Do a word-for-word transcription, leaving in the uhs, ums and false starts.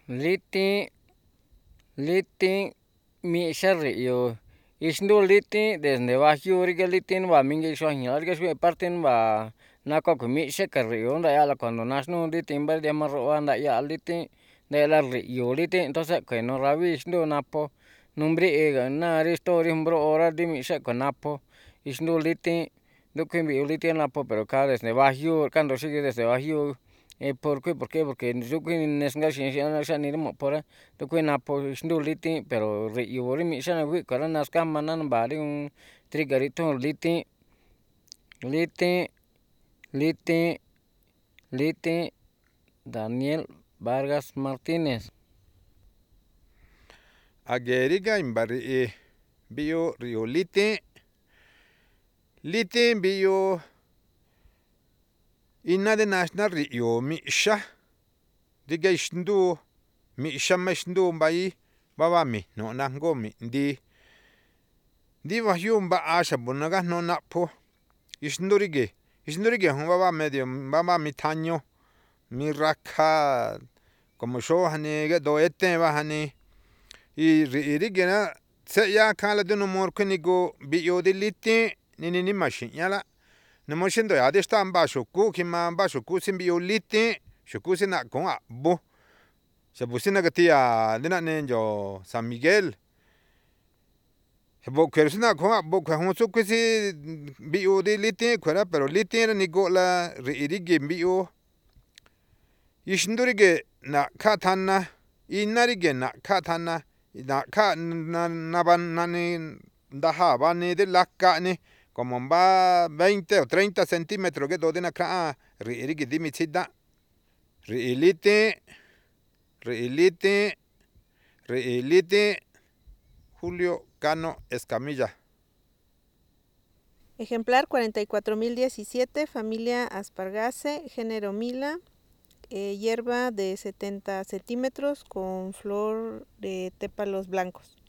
Liti, liti mixarri'yu ixndu liti desde bajyu riga litin ba mingi xuajña riga partin ba nakuaku mi'xa karri'yu ndaya'la kuando naxnu litin ba diamarro'ba ndaya' liti ndaya'la rri'yu liti entonces kueno rabí xndu napu numbri'i nari sto ri mbro'ora ri mi'xa kuanapu ixndu liti nduku mbi'u liti napu pero ka desde bajyu ka'ndo xi desde bajyu porke porque porque xukui nexngaxi xani ri mu'u pora nduku napu xndu liti pero rri'yu ri mi'xa ngui kuara na skamana namba ri triga ritun liti, liti, liti, liti Daniel Vargas Martinez. Ageriga imbarri'i mbi'yu rri'yu liti, liti mbi'yu ina de naxna rri'yu mi'xa riga ixndu mi'xa ma ixndu mbai baba mijnu na jngu mi'ndi ndi bajyu mba'a xabu na gajnu na'pju ixndu rígi ixndu rígi jun baba medio baba mitjañu mirakja como xo jani ge'do eten ba jani rri'i rígina tse'ya kja'la de nu mor kjinigu mbi'yu di liti nini nima xi'ñala nima xi ndu'ia di ixta mbaa xuku kjima mbaa xuku simbi'yu liti xuku sina kun a'bu xabu sina katia di na'ni ncho San Miguel xabu kjue sina kun a'bu kjue jun tsuke si mbi'yu di liti kjuera pero liti nigo'la rri'i rígi mbi'yu ixndu rígi na'kja tjana ina rígi na'kja tjana na'kja nani ndaja bani di laka'ni como mbá veinte o treinta centimetro ge'do di nakja'á rri'i rígi di mitsida rri'i liti, rri'i liti, rri'i liti Julio Cano Escamilla. Ejemplar cuarenta y cuatro mil diecisiete, familia Aspargaceae, género Mila, eh, hierba de setenta centímetros con flor de tépalos blancos.